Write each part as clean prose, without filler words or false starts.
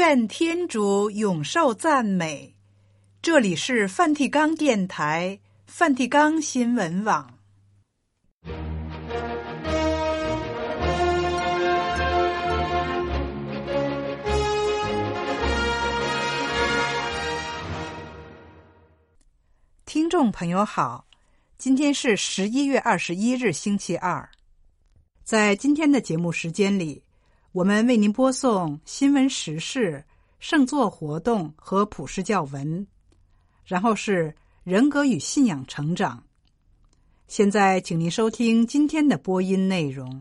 愿天主永受赞美。这里是梵蒂冈电台、梵蒂冈新闻网。听众朋友好，今天是11月21日星期二。在今天的节目时间里，我们为您播送新闻时事、圣座活动和普世教文，然后是人格与信仰成长。现在请您收听今天的播音内容。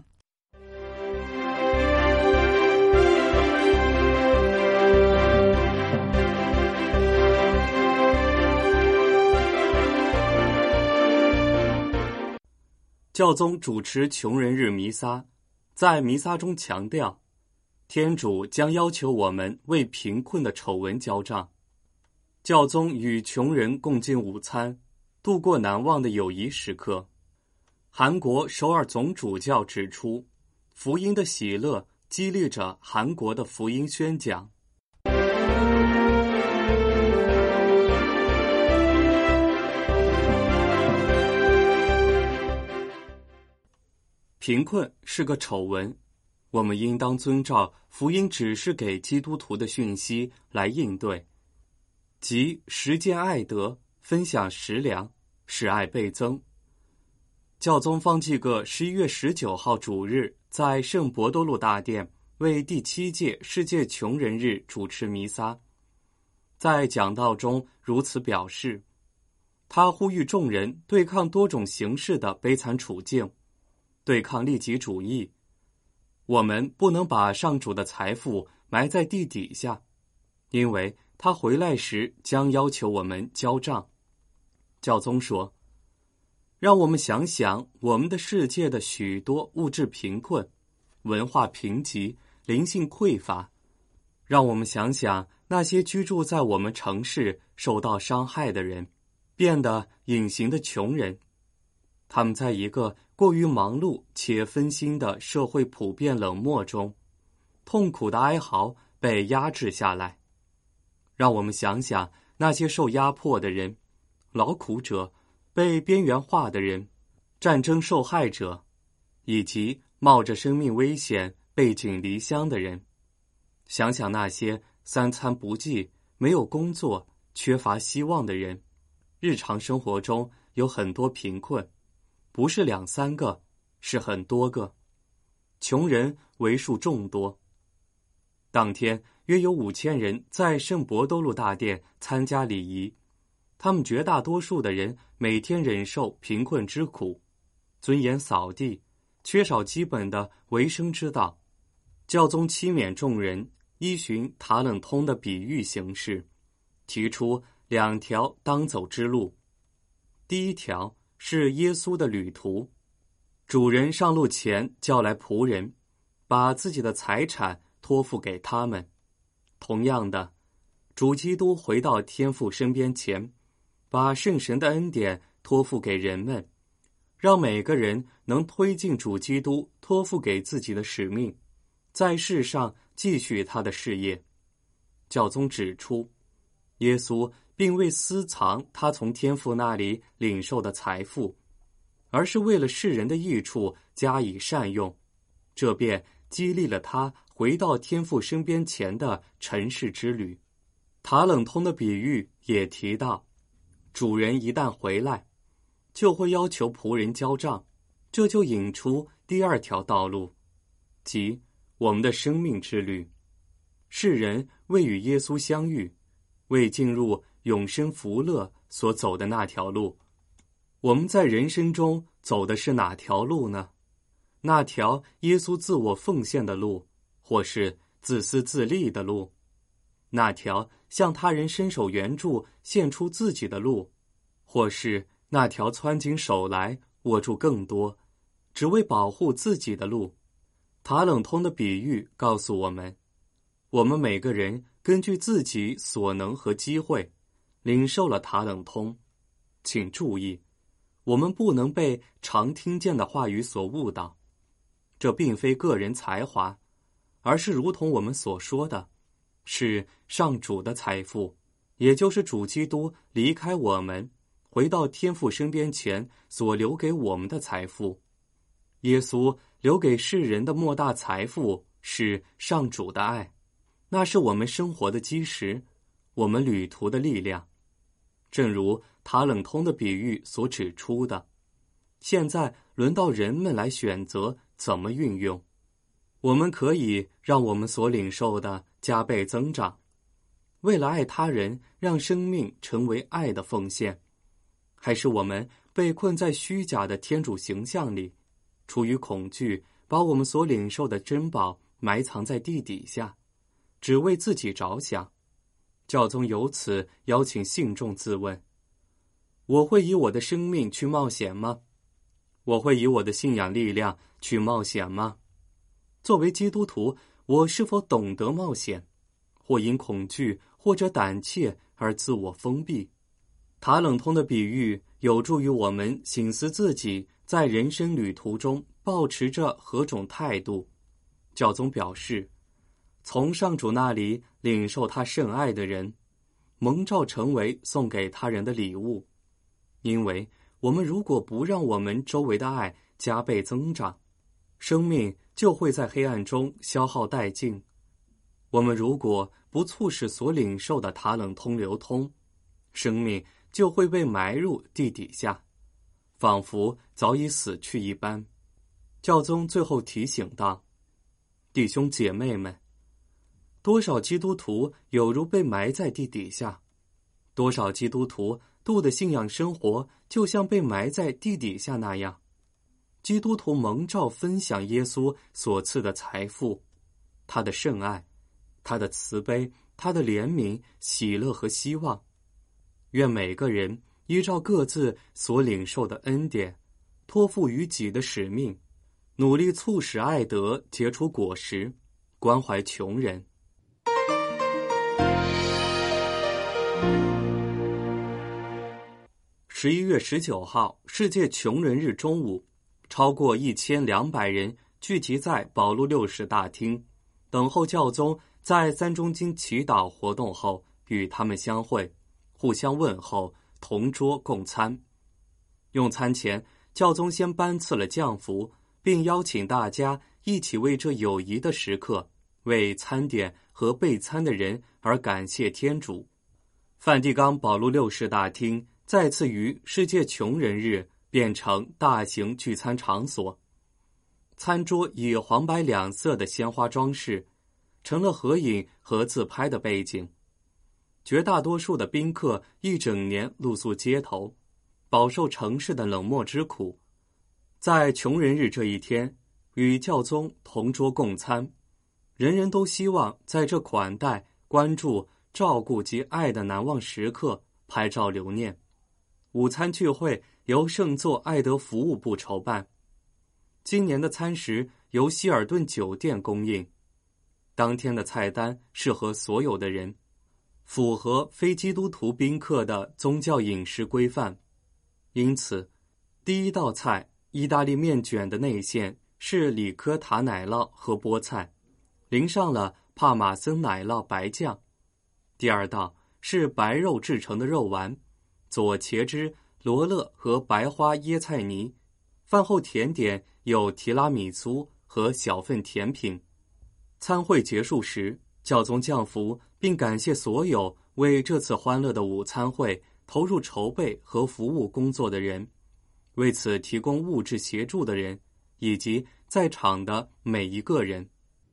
教宗主持穷人日弥撒，在弥撒中强调，天主将要求我们为贫困的丑闻交账。教宗与穷人共进午餐，度过难忘的友谊时刻。韩国首尔总主教指出，福音的喜乐激励着韩国的福音宣讲。贫困是个丑闻，我们应当遵照福音指示给基督徒的讯息来应对，即实践爱德，分享食粮，使爱倍增。教宗方济各11月19号主日在圣伯多禄大殿为第7届世界穷人日主持弥撒，在讲道中如此表示，他呼吁众人对抗多种形式的悲惨处境，对抗利己主义。我们不能把上主的财富埋在地底下，因为他回来时将要求我们交账。教宗说，让我们想想我们的世界的许多物质贫困、文化贫瘠、灵性匮乏，让我们想想那些居住在我们城市受到伤害的人，变得隐形的穷人。他们在一个过于忙碌且分心的社会普遍冷漠中，痛苦的哀嚎被压制下来。让我们想想那些受压迫的人、劳苦者、被边缘化的人、战争受害者，以及冒着生命危险背井离乡的人。想想那些三餐不继、没有工作、缺乏希望的人，日常生活中有很多贫困，不是2、3个，是很多个，穷人为数众多。当天约有5000人在圣伯多禄大殿参加礼仪，他们绝大多数的人每天忍受贫困之苦，尊严扫地，缺少基本的维生之道。教宗期勉众人依循塔冷通的比喻形式，提出2条当走之路。第一条是耶稣的旅途，主人上路前叫来仆人，把自己的财产托付给他们。同样的，主基督回到天父身边前，把圣神的恩典托付给人们，让每个人能推进主基督托付给自己的使命，在世上继续他的事业。教宗指出，耶稣并未私藏他从天父那里领受的财富，而是为了世人的益处加以善用，这便激励了他回到天父身边前的尘世之旅。塔冷通的比喻也提到，主人一旦回来，就会要求仆人交账，这就引出第2条道路，即我们的生命之旅。世人为与耶稣相遇，为进入永生福乐所走的那条路。我们在人生中走的是哪条路呢？那条耶稣自我奉献的路，或是自私自利的路？那条向他人伸手援助、献出自己的路，或是那条攥紧手来握住更多，只为保护自己的路？塔冷通的比喻告诉我们，我们每个人根据自己所能和机会，领受了塔冷通。请注意，我们不能被常听见的话语所误导，这并非个人才华，而是如同我们所说的， 是上主的财富，也就是主基督离开我们，回到天父身边前所留给我们的财富。耶稣留给世人的莫大财富是上主的爱，那是我们生活的基石，我们旅途的力量。正如塔冷通的比喻所指出的，现在轮到人们来选择怎么运用。我们可以让我们所领受的加倍增长，为了爱他人，让生命成为爱的奉献，还是我们被困在虚假的天主形象里，出于恐惧，把我们所领受的珍宝埋藏在地底下，只为自己着想。教宗由此邀请信众自问：我会以我的生命去冒险吗？我会以我的信仰力量去冒险吗？作为基督徒，我是否懂得冒险，或因恐惧或者胆怯而自我封闭？塔冷通的比喻有助于我们省思自己在人生旅途中抱持着何种态度。教宗表示，从上主那里领受他圣爱的人，蒙召成为送给他人的礼物。因为我们如果不让我们周围的爱加倍增长，生命就会在黑暗中消耗殆尽。我们如果不促使所领受的塔冷通流通，生命就会被埋入地底下，仿佛早已死去一般。教宗最后提醒道：弟兄姐妹们，多少基督徒有如被埋在地底下，多少基督徒度的信仰生活就像被埋在地底下那样。基督徒蒙召分享耶稣所赐的财富，他的圣爱，他的慈悲，他的怜悯、喜乐和希望。愿每个人依照各自所领受的恩典，托付于己的使命，努力促使爱德结出果实，关怀穷人。11月19号，世界穷人日中午，超过1200人聚集在保禄六世大厅，等候教宗在三中经祈祷活动后与他们相会，互相问候，同桌共餐。用餐前，教宗先颁赐了降福，并邀请大家一起为这友谊的时刻，为餐点和备餐的人而感谢天主。梵蒂冈保禄六世大厅再次于世界穷人日变成大型聚餐场所，餐桌以黄白两色的鲜花装饰，成了合影和自拍的背景。绝大多数的宾客一整年露宿街头，饱受城市的冷漠之苦。在穷人日这一天，与教宗同桌共餐，人人都希望在这款待、关注、照顾及爱的难忘时刻拍照留念。午餐聚会由圣座爱德服务部筹办，今年的餐食由希尔顿酒店供应。当天的菜单适合所有的人，符合非基督徒宾客的宗教饮食规范。因此，第一道菜意大利面卷的内馅是里科塔奶酪和菠菜，淋上了帕玛森奶酪白酱。第二道是白肉制成的肉丸，佐茄汁、罗勒和白花椰菜泥。饭后甜点有提拉米苏和小份甜品。餐会结束时，教宗降福，并感谢所有为这次欢乐的午餐会投入筹备和服务工作的人，为此提供物质协助的人，以及在场的每一个人。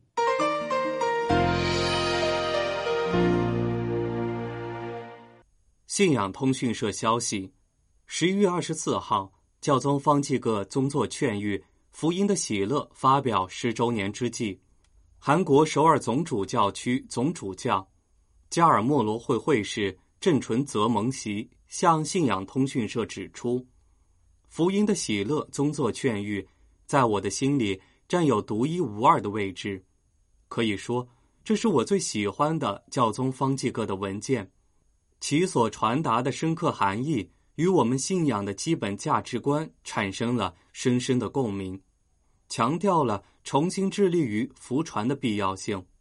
信仰通讯社消息，11月24号，教宗方济各宗座劝谕福音的喜乐发表10周年之际，韩国首尔总主教区总主教加尔默罗会会士郑纯泽蒙席向信仰通讯社指出，福音的喜乐宗座劝谕在我的心里占有独一无二的位置。可以说，这是我最喜欢的教宗方济各的文件，其所传达的深刻含义与我们信仰的基本价值观产生了深深的共鸣，强调了重新致力于福传的必要性。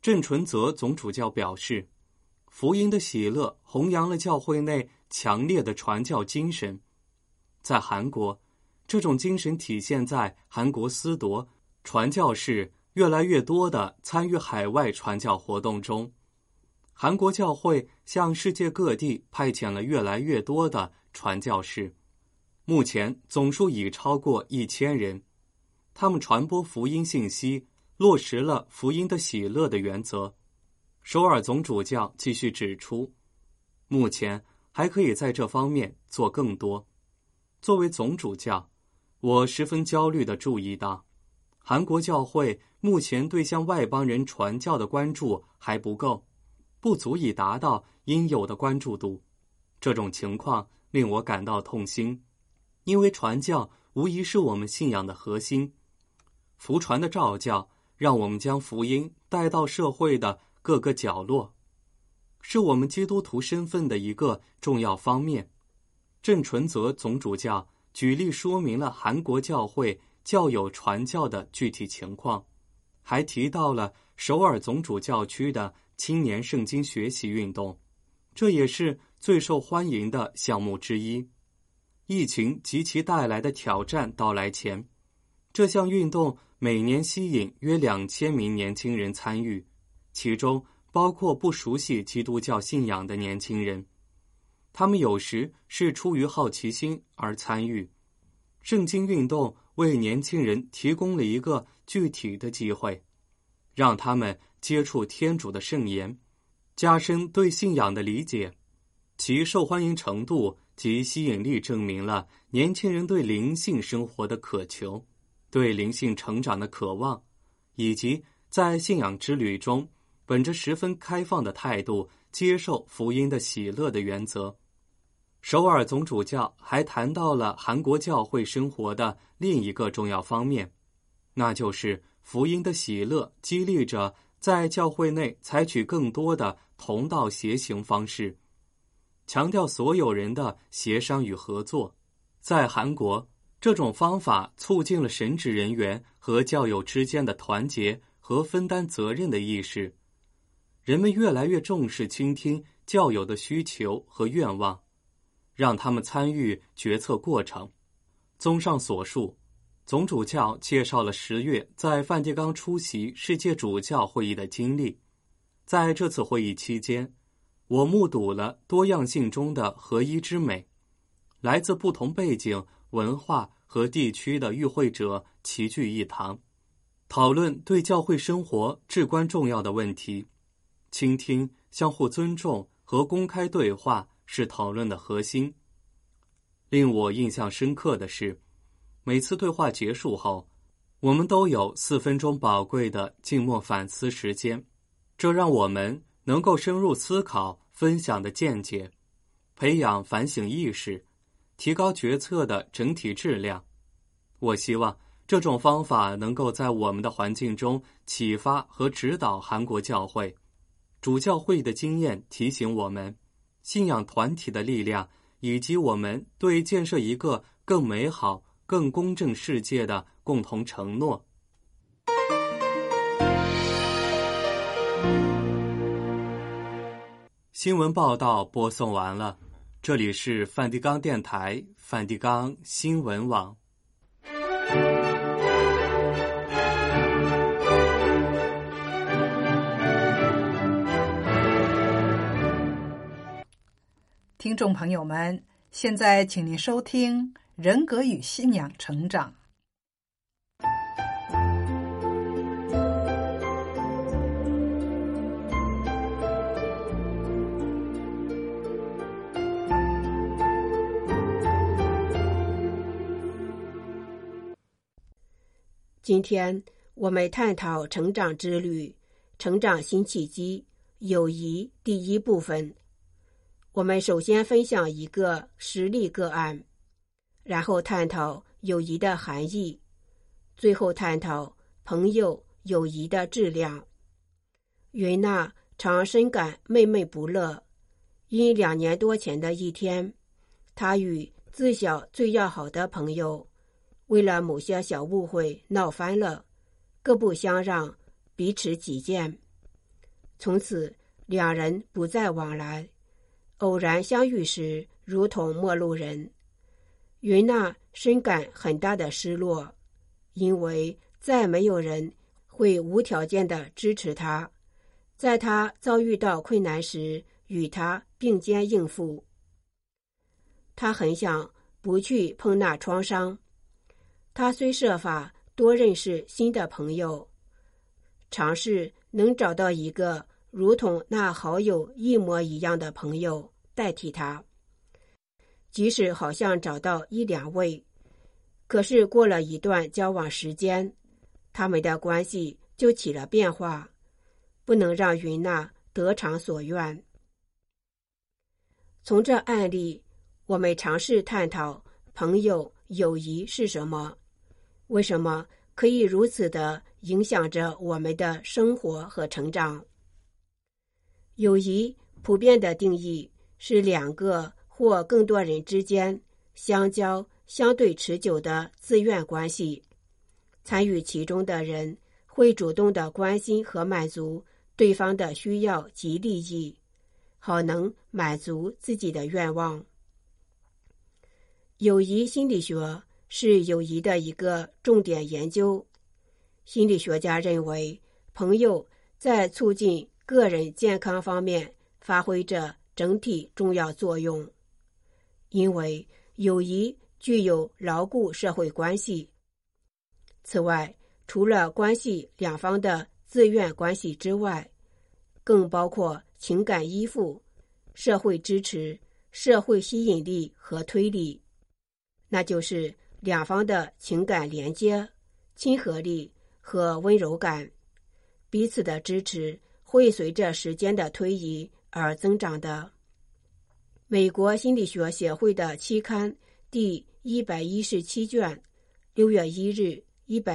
郑纯泽总主教表示，福音的喜乐弘扬了教会内强烈的传教精神。在韩国，这种精神体现在韩国司铎传教士越来越多地参与海外传教活动中。韩国教会向世界各地派遣了越来越多的传教士，目前总数已超过1000人。他们传播福音信息，落实了福音的喜乐的原则。首尔总主教继续指出，目前还可以在这方面做更多。作为总主教，我十分焦虑地注意到，韩国教会目前对向外邦人传教的关注还不够，不足以达到应有的关注度。这种情况令我感到痛心，因为传教无疑是我们信仰的核心。福传的召教让我们将福音带到社会的各个角落，是我们基督徒身份的一个重要方面。郑纯泽总主教举例说明了韩国教会教友传教的具体情况，还提到了首尔总主教区的青年圣经学习运动，这也是最受欢迎的项目之一。疫情及其带来的挑战到来前，这项运动每年吸引约2000名年轻人参与，其中包括不熟悉基督教信仰的年轻人。他们有时是出于好奇心而参与。圣经运动为年轻人提供了一个具体的机会，让他们接触天主的圣言，加深对信仰的理解。其受欢迎程度及吸引力证明了年轻人对灵性生活的渴求，对灵性成长的渴望，以及在信仰之旅中本着十分开放的态度接受福音的喜乐的原则。首尔总主教还谈到了韩国教会生活的另一个重要方面，那就是福音的喜乐激励着在教会内采取更多的同道协行方式，强调所有人的协商与合作。在韩国，这种方法促进了神职人员和教友之间的团结和分担责任的意识。人们越来越重视倾听教友的需求和愿望，让他们参与决策过程。综上所述，总主教介绍了10月在梵蒂冈出席世界主教会议的经历。在这次会议期间，我目睹了多样性中的合一之美。来自不同背景、文化和地区的与会者齐聚一堂，讨论对教会生活至关重要的问题。倾听、相互尊重和公开对话是讨论的核心。令我印象深刻的是，每次对话结束后，我们都有4分钟宝贵的静默反思时间，这让我们能够深入思考分享的见解，培养反省意识，提高决策的整体质量。我希望这种方法能够在我们的环境中启发和指导韩国教会。主教会的经验提醒我们，信仰团体的力量，以及我们对建设一个更美好、更公正世界的共同承诺。新闻报道播送完了，这里是梵蒂冈电台梵蒂冈新闻网。 听众朋友们，现在请您收听《人格与信仰成长》。 今天我们探讨成长之旅、成长新契机、友谊第1部分。我们首先分享一个实例个案，然后探讨友谊的含义，最后探讨朋友友谊的质量。云娜常深感闷闷不乐，因2年多前的一天，她与自小最要好的朋友为了某些小误会闹翻了，各不相让，彼此己见。 从此两人不再往来，偶然相遇时如同陌路人。云娜深感很大的失落，因为再没有人会无条件地支持她，在她遭遇到困难时与她并肩应付。她很想不去碰那创伤，她虽设法多认识新的朋友，尝试能找到一个如同那好友一模一样的朋友代替他，即使好像找到一两位，可是过了一段交往时间，他们的关系就起了变化，不能让云娜得偿所愿。从这案例，我们尝试探讨朋友友谊是什么，为什么可以如此地影响着我们的生活和成长。友谊普遍的定义是两个或更多人之间相交相对持久的自愿关系，参与其中的人会主动地关心和满足对方的需要及利益，好能满足自己的愿望。友谊心理学是友谊的一个重点研究。心理学家认为，朋友在促进个人健康方面发挥着整体重要作用，因为友谊具有牢固社会关系。此外，除了关系两方的自愿关系之外，更包括情感依附、社会支持、社会吸引力和推力，那就是两方的情感连接、亲和力和温柔感。彼此的支持会随着时间的推移而增长的。美国心理学协会的期刊第117卷6月1日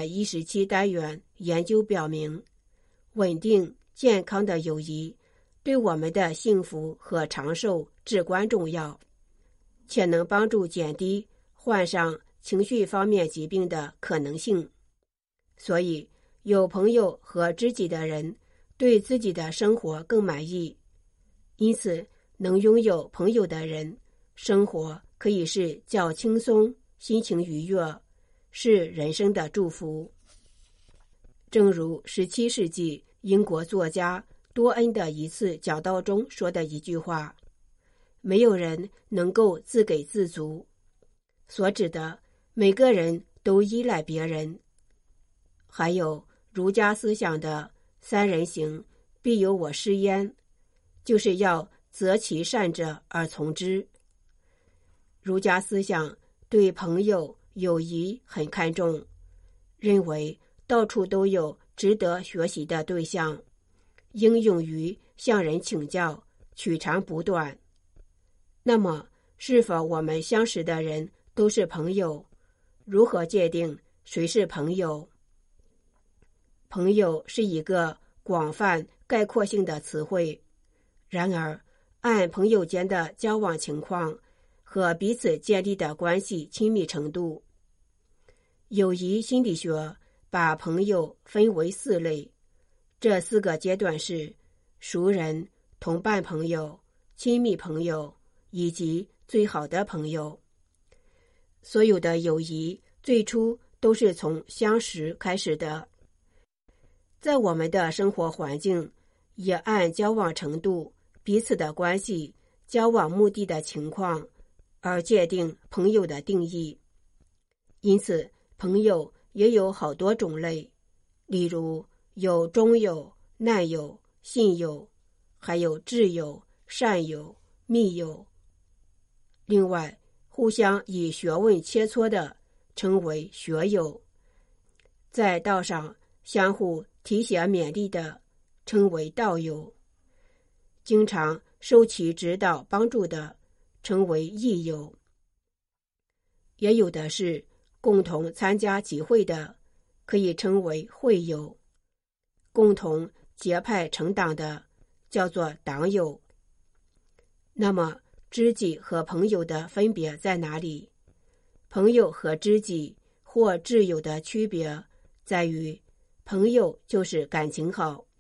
117单元研究表明，稳定健康的友谊对我们的幸福和长寿至关重要，且能帮助减低患上情绪方面疾病的可能性。所以，有朋友和知己的人对自己的生活更满意，因此能拥有朋友的人，生活可以是较轻松，心情愉悦，是人生的祝福。正如17世纪英国作家多恩的一次讲道中说的一句话，没有人能够自给自足，所指的每个人都依赖别人。还有儒家思想的三人行，必有我师焉，就是要择其善者而从之。儒家思想对朋友友谊很看重，认为到处都有值得学习的对象，应勇于向人请教，取长补短。那么，是否我们相识的人都是朋友？如何界定谁是朋友？朋友是一个广泛概括性的词汇，然而按朋友间的交往情况和彼此建立的关系亲密程度，友谊心理学把朋友分为4类，这4个阶段是熟人、同伴朋友、亲密朋友以及最好的朋友。所有的友谊最初都是从相识开始的，在我们的生活环境也按交往程度、彼此的关系、交往目的的情况而界定朋友的定义。因此，朋友也有好多种类，例如有忠友、难友、信友，还有挚友、善友、密友。另外，互相以学问切磋的称为学友，在道上相互提携勉励的称为道友，经常受其指导帮助的称为益友。也有的是共同参加集会的，可以称为会友；共同结派成党的叫做党友。那么知己和朋友的分别在哪里？朋友和知己或挚友的区别在于，朋友就是感情好，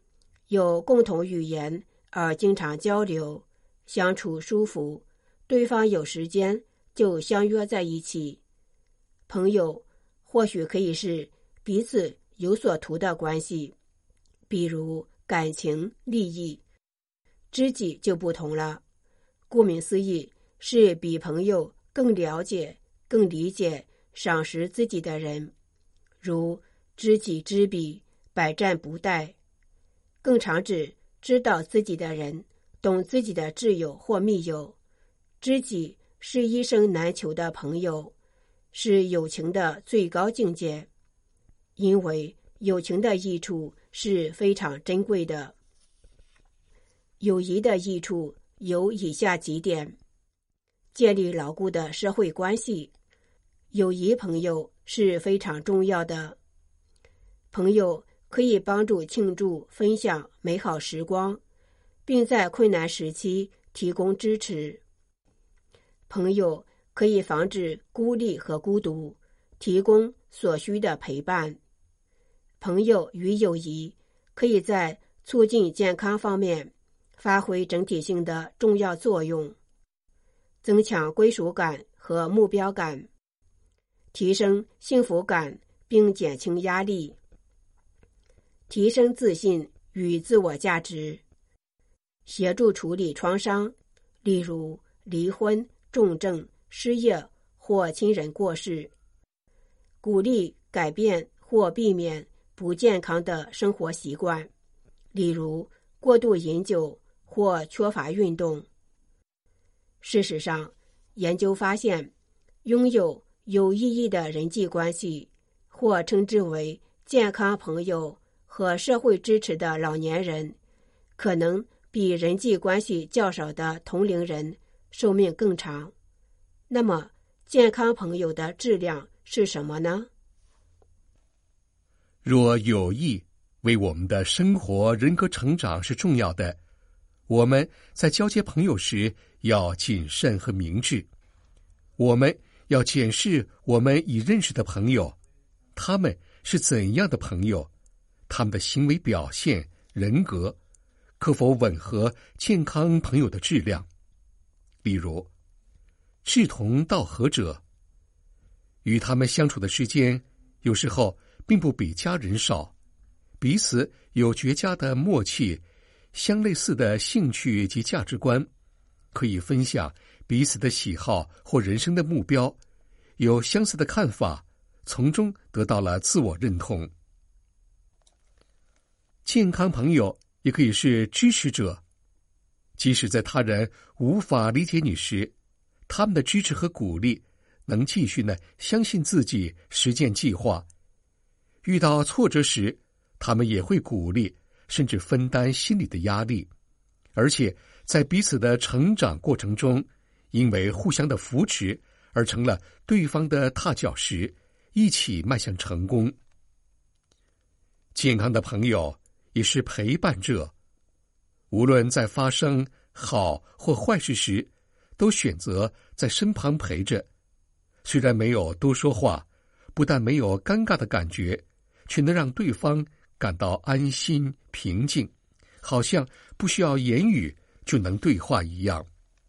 有共同语言而经常交流，相处舒服，对方有时间就相约在一起。朋友或许可以是彼此有所图的关系，比如感情、利益。知己就不同了，顾名思义，是比朋友更了解、更理解、赏识自己的人，如知己知彼，百战不殆。更常指知道自己的人，懂自己的挚友或密友。知己是一生难求的朋友，是友情的最高境界，因为友情的益处是非常珍贵的。友谊的益处有以下几点：建立牢固的社会关系，友谊朋友是非常重要的。朋友可以帮助庆祝、分享美好时光，并在困难时期提供支持。朋友可以防止孤立和孤独，提供所需的陪伴。朋友与友谊可以在促进健康方面发挥整体性的重要作用，增强归属感和目标感，提升幸福感并减轻压力，提升自信与自我价值，协助处理创伤，例如离婚、重症、失业或亲人过世，鼓励改变或避免不健康的生活习惯，例如过度饮酒或缺乏运动。事实上，研究发现，拥有有意义的人际关系，或称之为健康朋友和社会支持的老年人，可能比人际关系较少的同龄人寿命更长。那么，健康朋友的质量是什么呢？ 若友谊为我们的生活人格成长是重要的，我们在交接朋友时要谨慎和明智。我们要检视我们已认识的朋友，他们是怎样的朋友，他们的行为表现、人格可否吻合健康朋友的质量。例如，志同道合者，与他们相处的时间有时候并不比家人少，彼此有绝佳的默契，相类似的兴趣及价值观，可以分享彼此的喜好或人生的目标，有相似的看法，从中得到了自我认同。健康朋友也可以是支持者，即使在他人无法理解你时，他们的支持和鼓励能继续相信自己，实践计划。遇到挫折时，他们也会鼓励，甚至分担心理的压力，而且在彼此的成长过程中，因为互相的扶持而成了对方的踏脚石，一起迈向成功。健康的朋友也是陪伴者，无论在发生好或坏事时，都选择在身旁陪着。虽然没有多说话，不但没有尴尬的感觉，却能让对方感到安心平静，好像不需要言语就能对话一样。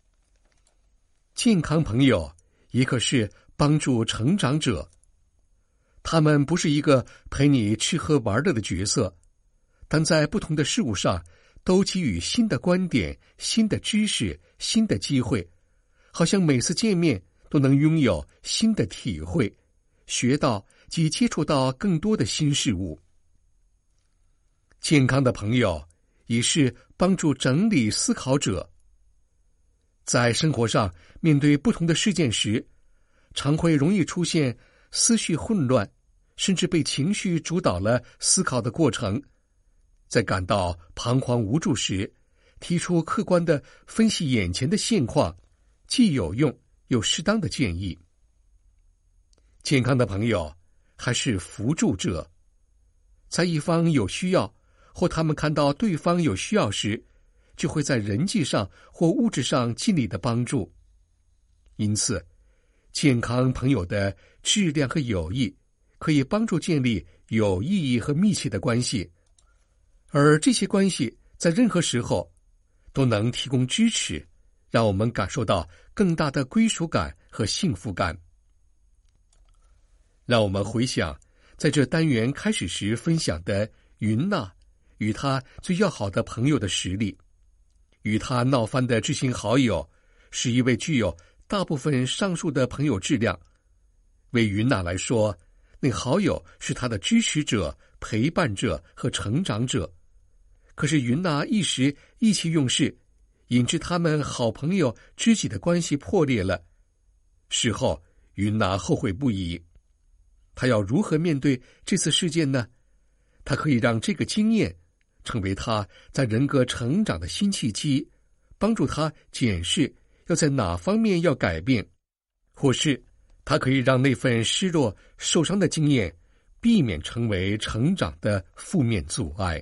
健康朋友也可是帮助成长者，他们不是一个陪你吃喝玩乐的角色，但在不同的事物上都给予新的观点、新的知识、新的机会，好像每次见面都能拥有新的体会，学到及接触到更多的新事物。健康的朋友也是帮助整理思考者，在生活上面对不同的事件时，常会容易出现思绪混乱，甚至被情绪主导了思考的过程。在感到彷徨无助时，提出客观的分析眼前的现况，既有用又适当的建议。健康的朋友还是扶助者，在一方有需要或他们看到对方有需要时，就会在人际上或物质上尽力的帮助。因此，健康朋友的质量和友谊可以帮助建立有意义和密切的关系， 而这些关系在任何时候都能提供支持，让我们感受到更大的归属感和幸福感。让我们回想在这单元开始时分享的云娜与她最要好的朋友的实例。与她闹翻的知心好友是一位具有大部分上述的朋友质量。为云娜来说，那好友是她的支持者、陪伴者和成长者。可是云娜一时意气用事，引致他们好朋友知己的关系破裂了。事后云娜后悔不已。她要如何面对这次事件呢？她可以让这个经验成为她在人格成长的新契机，帮助她检视要在哪方面要改变，或是她可以让那份失落、受伤的经验避免成为成长的负面阻碍。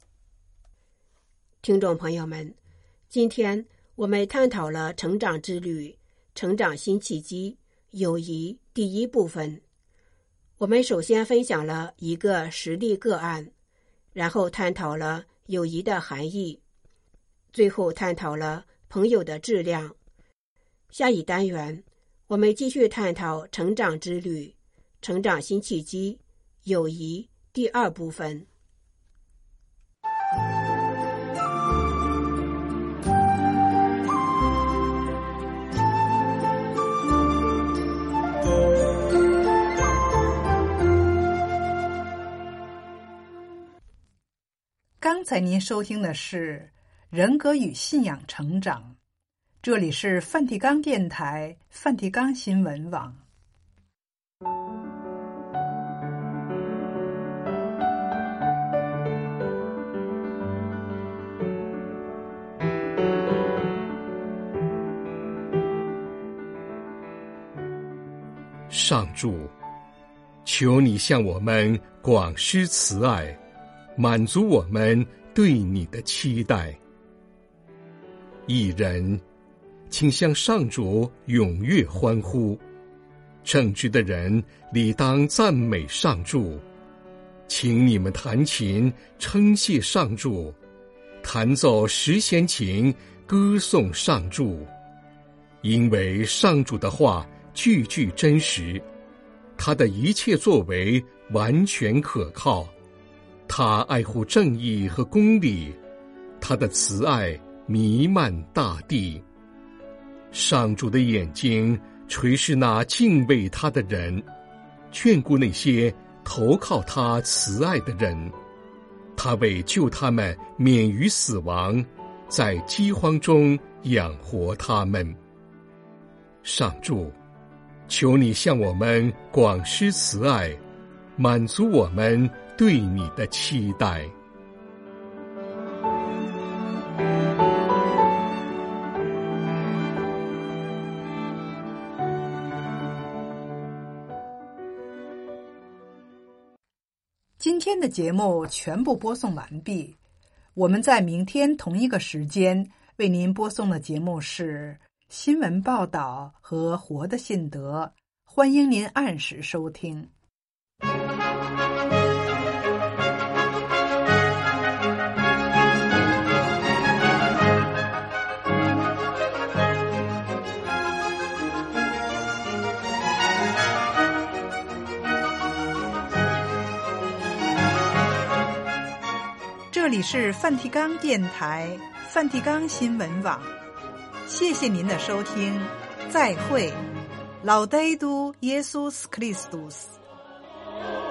听众朋友们，今天我们探讨了成长之旅、成长新契机、友谊第一部分。我们首先分享了一个实例个案，然后探讨了友谊的含义，最后探讨了朋友的质量。下一单元，我们继续探讨成长之旅、成长新契机、友谊第二部分。 刚才您收听的是人格与信仰成长，这里是梵蒂冈电台梵蒂冈新闻网。 上主，求你向我们广施慈爱，满足我们对你的期待。义人，请向上主踊跃欢呼；正直的人理当赞美上主。请你们弹琴称谢上主，弹奏十弦琴歌颂上主。因为上主的话句句真实，他的一切作为完全可靠。他爱护正义和公理，他的慈爱弥漫大地。上主的眼睛垂视那敬畏他的人，眷顾那些投靠他慈爱的人。他为救他们免于死亡，在饥荒中养活他们。上主，求你向我们广施慈爱，满足我们对你的期待。 今天的节目全部播送完毕，我们在明天同一个时间为您播送的节目是新闻报道和活的信德，欢迎您按时收听。这里是梵蒂冈电台梵蒂冈新闻网，谢谢您的收听，再会。Laudetur Jesus Christus。